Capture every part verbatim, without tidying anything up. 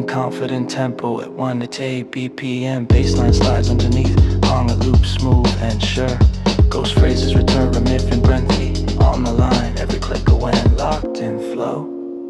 confident tempo at one to eight B P M. Bassline slides underneath, on a loop, smooth and sure. Ghost phrases return, Ramif and Brenthi on the line. Every click a when locked in flow.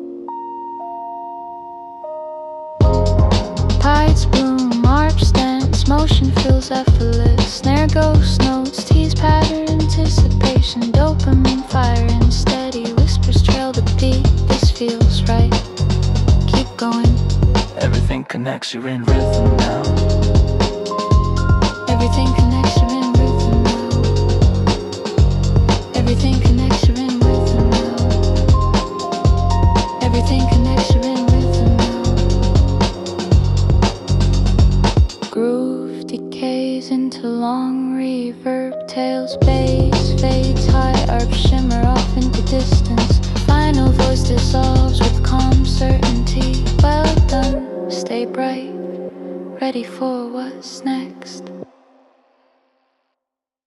Tides bloom, arcs dance, motion feels effortless. Snare ghost notes, tease pattern, anticipation. Dopamine firing, steady whispers trail the beat. This feels right, keep going. Everything connects, you're in rhythm now. Everything connects, you're in rhythm now. Everything connects, you're in rhythm now. Everything connects, you're in rhythm now. Groove decays into long reverb tails. Bass fades, high arc shimmer off into distance. Final voice dissolves with calm certainty. Well done, stay bright, ready for what's next.